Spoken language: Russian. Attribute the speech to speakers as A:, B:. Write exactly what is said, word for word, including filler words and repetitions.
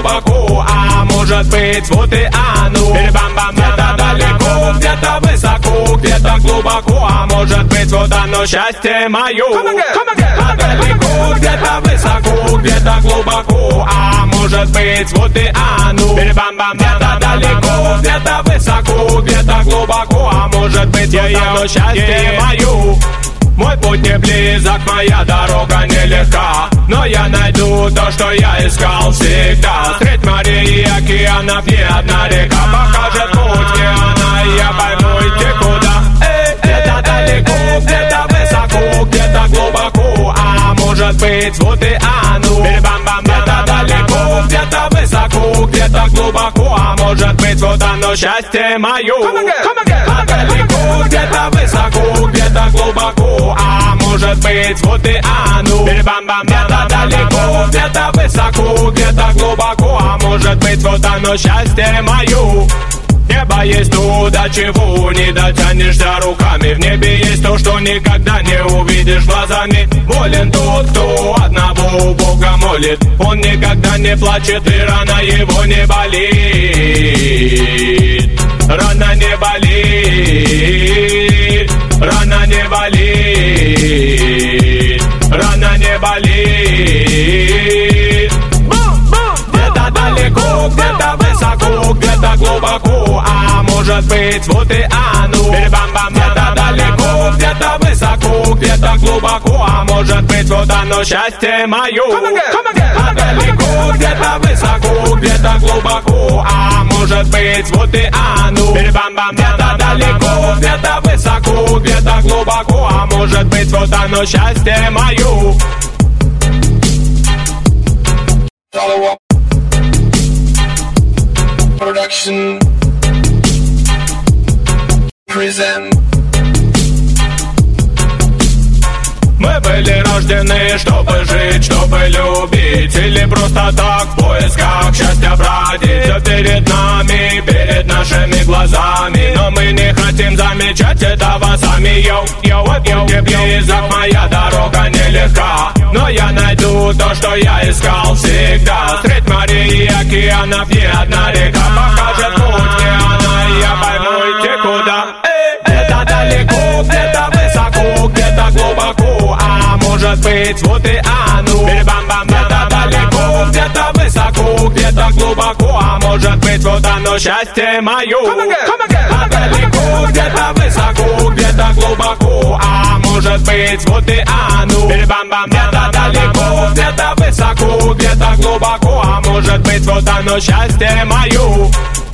A: глубоко, а может быть вот и оно. Бам-бам, где-то далеко, где-то высоко, где-то глубоко, а может быть вот оно счастье мое. А далеко, где-то высоко, где-то глубоко, а может быть вот и оно. Бам-бам, где-то далеко, где-то высоко, где-то глубоко, а может быть вот оно счастье мое. Мой путь не близок, моя дорога нелегка, но я найду то, что я искал всегда. Средь морей и океанов не одна река покажет путь, где она, и я пойму идти куда. Где-то далеко, где-то высоко, где-то глубоко, а может быть вот и оно. Где-то далеко, где-то высоко, где-то глубоко, а может быть вот оно счастье мое. А далеко, где-то высоко, где-то глубоко, а может быть вот и оно. Где-то далеко, где-то высоко, где-то глубоко, а может быть вот оно счастье мое. Небо есть то, до чего не дотянешься руками. В небе есть то, что никогда не увидишь глазами. Волен тот, кто одного Бога молит. Он никогда не плачет, и рана его не болит. Рана не болит. Рана не болит. Рана не болит. Где-то далеко, где-то высоко, где-то глубоко, а может быть вот и оно. Где-то далеко, где-то высоко, где-то глубоко, а может быть вот оно счастье мое. А далеко, где-то высоко, где-то глубоко, а может быть вот и оно. Где-то далеко, где-то высоко, где-то глубоко, а может быть вот оно счастье мое.
B: Production Present.
A: Мы были рождены, чтобы жить, чтобы любить, или просто так в поисках счастья бродить. Все перед нами, перед нашими глазами, но мы не хотим замечать этого сами. Йоу, йоу, йоу, не близок, моя дорога нелегка, но я найду то, что я искал всегда. Средь морей и океанов не одна река покажет путь, где она, и я пойму идти куда. Где-то далеко, где-то высоко, где-то глубоко, а может быть вот и оно. Где-то далеко, где-то высоко, где-то глубоко, а может быть вот оно счастье мое. А далеко, где-то высоко, где-то глубоко, а может быть вот и оно. Где-то далеко, где-то высоко, где-то глубоко, а может быть вот оно счастье мое.